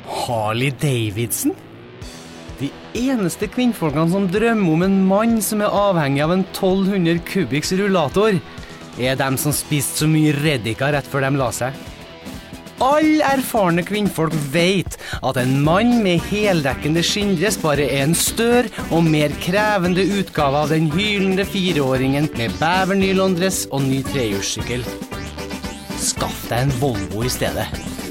Harley Davidson? De eneste kvinnfolkene som drømmer om en mann som er avhengig av en 1200 kubiks rullator, er dem som spiste så mye reddika rett før de la seg. Alle erfarne kvinnfolk vet at en mann med heldekkende skinndress bare er en større og mer krevende utgave av den hylende 4-åringen med bevernylondress og ny trehjulssykkel. Skaff deg en Volvo i stedet.